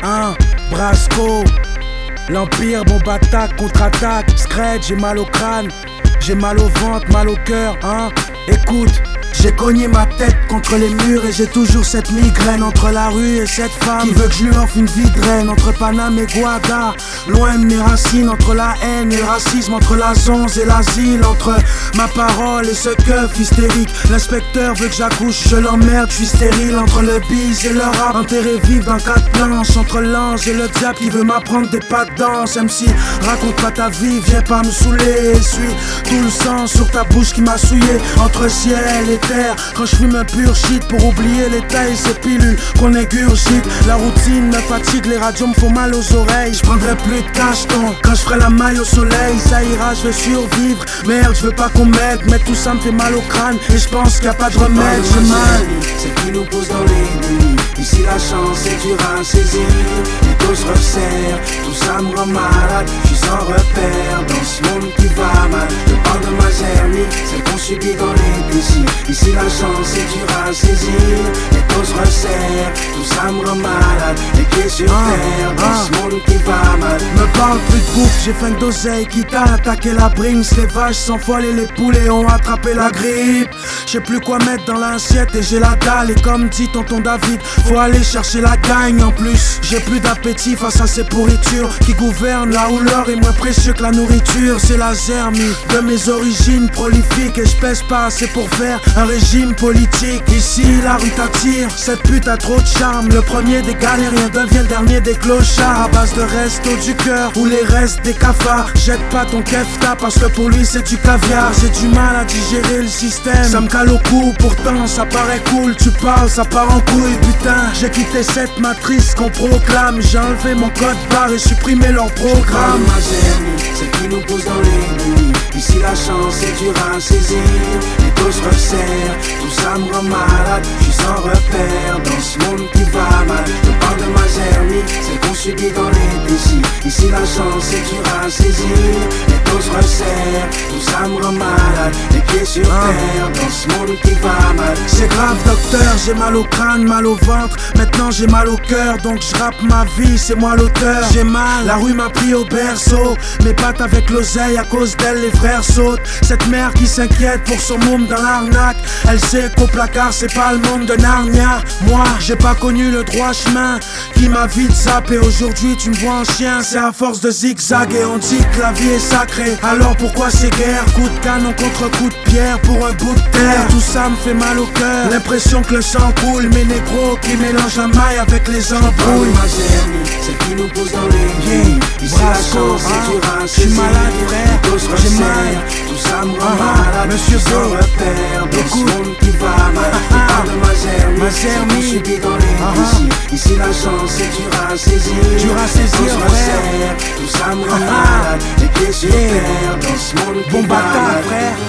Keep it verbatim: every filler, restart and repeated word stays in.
Hein, Brasco, l'Empire, bombe attaque, contre-attaque, Scred, j'ai mal au crâne, j'ai mal au ventre, mal au cœur, hein. Écoute, j'ai cogné ma tête contre les murs et j'ai toujours cette migraine entre la rue et cette femme qui veut que je lui offre une vie de reine. Entre Paname et Guada, loin de mes racines, entre la haine et le racisme, entre la zonze et l'asile, entre ma parole et ce keuf hystérique. L'inspecteur veut que j'accouche, je l'emmerde, je suis stérile. Entre le bise et le rap, enterré vif dans quatre planches, entre l'ange et le diable qui veut m'apprendre des pas de danse. M C, raconte pas ta vie, viens pas me saouler. Essuie tout le sang sur ta bouche qui m'a souillé. Entre ciel et terre, quand je fume un pur shit pour oublier les tailles, ces pilules qu'on égurgite. La routine me fatigue, les radios me font mal aux oreilles. Je prendrai plus de cacheton quand je ferai la maille au soleil. Ça ira, je vais survivre. Merde, je veux pas qu'on m'aide, mais tout ça me fait mal au crâne et je pense qu'il y a pas de remède. J'ai mal. Celle qui nous pose dans les nuits. Ici la chance est dure à saisir. Les dos se resserrent, tout ça me rend malade. Je suis sans repère dans ce monde qui va mal. Je parle de ma germie, celle qu'on subit dans les désirs. Ici la chance est dure à saisir. Les dos se resserrent, tout ça me rend malade. Les pieds sur terre dans ah, ce monde qui va mal. Me parle plus de bouffe, j'ai faim d'oseille. Quitte à attaquer la brinks, les vaches s'enfolent et les poulets ont attrapé la grippe. J'sais plus quoi mettre dans l'assiette et j'ai la dalle. Et comme dit tonton David, faut aller chercher la gagne. En plus, j'ai plus d'appétit face à ces pourritures qui gouvernent. La houleur est moins précieux que la nourriture. C'est la germie de mes origines prolifiques et je pèse pas assez pour faire un régime politique. Ici la rue t'attire, cette pute a trop de charme. Le premier des galériens devient le dernier des clochards. À base de resto du cœur ou les restes des cafards. Jette pas ton kefta parce que pour lui c'est du caviar. J'ai du mal à digérer le système, ça me cale au cou, pourtant ça paraît cool. Tu parles, ça part en couille, putain. J'ai quitté cette matrice qu'on proclame. J'ai enlevé mon code barre et supprimé leur programme. Ma germie, celle qui nous pousse dans les nuits. Ici la chance est dure à saisir. Les dos se resserrent, tout ça me rend malade. Je suis sans repère dans ce monde qui va mal. Je parle de ma germie, celle qu'on subit dans les décis. Ici la chance est dure à saisir. Les dos se resserrent, tout ça me rend malade. Les pieds sur terre dans ce monde qui va mal. C'est grave docteur, j'ai mal au crâne, mal au ventre. Maintenant j'ai mal au cœur, donc je rappe ma vie, c'est moi l'auteur. J'ai mal, la rue m'a pris au berceau. Mes pattes avec l'oseille, à cause d'elle les frères sautent. Cette mère qui s'inquiète pour son môme dans l'arnaque. Elle sait qu'au placard c'est pas le monde de Narnia. Moi j'ai pas connu le droit chemin qui m'a vite zappé. Aujourd'hui tu me vois en chien, c'est à force de zigzag. Et on dit que la vie est sacrée, alors pourquoi ces guerres? Coup de canon contre coup de pierre pour un bout de terre. Tout ça me fait mal au cœur, l'impression que le sang coule. Mes négros qui mélangent la maille avec les embrouilles. Ma germie, celle qui nous pousse dans les nuits. Ici la chance est dure à saisir. J'suis malade frère, j'ai mal. Tout ça me rend malade. Monsieur sans repère dans ce monde qui va mal. Je parle de ma germie, ma germie subit dans les décis. Ici la chance est dure à saisir. Dure à saisir frère. Tout ça me rend malade. Les pieds sur terre dans ce monde qui va mal. Frère.